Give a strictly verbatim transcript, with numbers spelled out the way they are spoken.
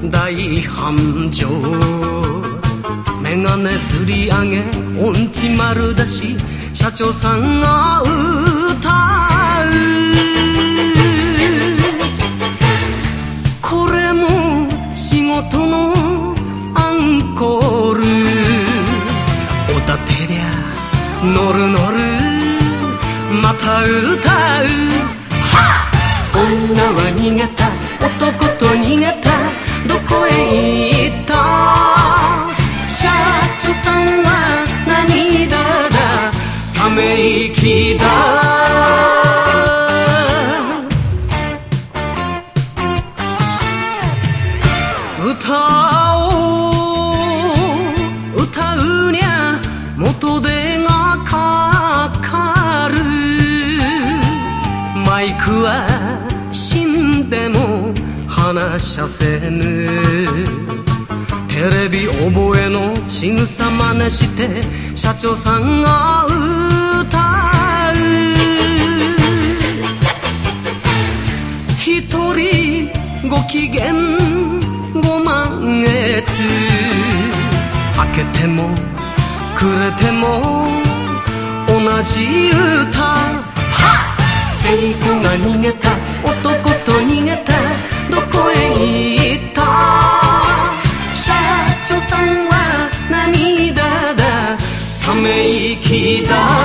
大繁盛。メガネすり上げ音痴丸出し、社長さんが歌う。これも仕事のアンコール。おだてりゃ乗る乗るまた歌う。女は逃げた男と逃げた、どこへ行った。社長さんは涙だため息だ。歌を歌うにゃ元手がかかる。マイクは死んでも離しせぬ。テレビ覚えの仕草真似して社長さんが歌う。一人ご機嫌ご満月、明けても暮れても同じ歌。セイコが逃げた男と逃げた、どこへ行った。社長さんは涙だため息だ。